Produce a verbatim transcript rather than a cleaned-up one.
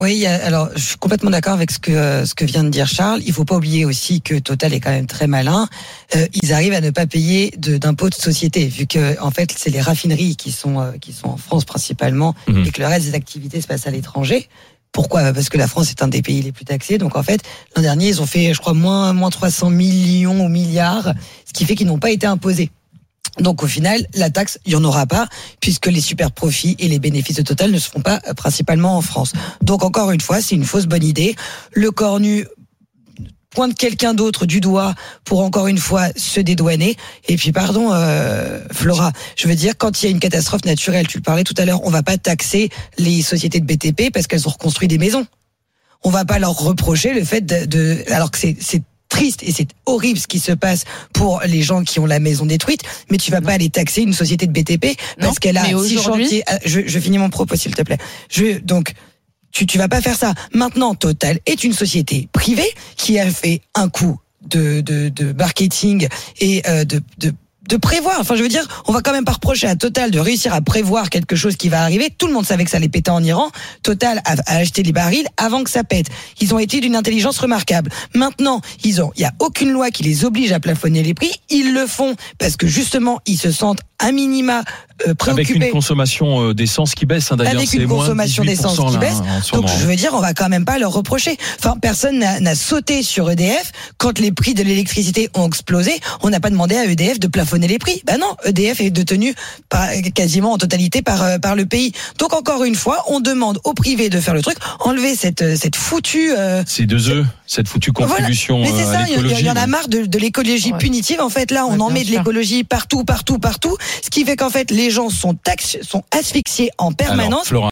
Oui, alors je suis complètement d'accord avec ce que ce que vient de dire Charles. Il faut pas oublier aussi que Total est quand même très malin. Euh, ils arrivent à ne pas payer de, d'impôts de société, vu que en fait c'est les raffineries qui sont euh, qui sont en France principalement, mmh. et que le reste des activités se passe à l'étranger. Pourquoi ? Parce que la France est un des pays les plus taxés. Donc en fait, l'an dernier ils ont fait, je crois, moins moins trois cents millions ou milliards, ce qui fait qu'ils n'ont pas été imposés. Donc au final, la taxe, il y en aura pas, puisque les super profits et les bénéfices de Total ne se font pas principalement en France. Donc encore une fois, c'est une fausse bonne idée. Le cornu pointe quelqu'un d'autre du doigt pour encore une fois se dédouaner. Et puis pardon, euh, Flora, je veux dire, quand il y a une catastrophe naturelle, tu le parlais tout à l'heure, on va pas taxer les sociétés de B T P parce qu'elles ont reconstruit des maisons. On va pas leur reprocher le fait de, de alors que c'est, c'est triste et c'est horrible ce qui se passe pour les gens qui ont la maison détruite, mais tu vas pas aller taxer une société de B T P parce non, qu'elle a six chantiers. Je, je finis mon propos s'il te plaît. Je donc tu tu vas pas faire ça. Maintenant, Total est une société privée qui a fait un coup de de, de marketing et euh, de de de prévoir. Enfin, je veux dire, on va quand même pas reprocher à Total de réussir à prévoir quelque chose qui va arriver. Tout le monde savait que ça allait péter en Iran. Total a, a acheté les barils avant que ça pète. Ils ont été d'une intelligence remarquable. Maintenant, ils ont, il y a aucune loi qui les oblige à plafonner les prix. Ils le font parce que justement, ils se sentent à minima euh, préoccupés. Avec une consommation euh, d'essence qui baisse, hein, d'ailleurs. Avec une consommation d'essence qui baisse. Là, hein, donc, je veux dire, on va quand même pas leur reprocher. Enfin, personne n'a, n'a sauté sur E D F quand les prix de l'électricité ont explosé. On n'a pas demandé à E D F de plafonner les prix. Ben non, E D F est détenu par, quasiment en totalité par par le pays. Donc encore une fois, on demande au privé de faire le truc, enlever cette cette foutue euh, ces deux œufs, cette foutue contribution voilà. Mais c'est ça, à l'écologie. Il y en a marre de, de l'écologie ouais. punitive. En fait, là, on ouais, en met de l'écologie partout, partout, partout, ce qui fait qu'en fait, les gens sont tax, sont asphyxiés en permanence. Alors,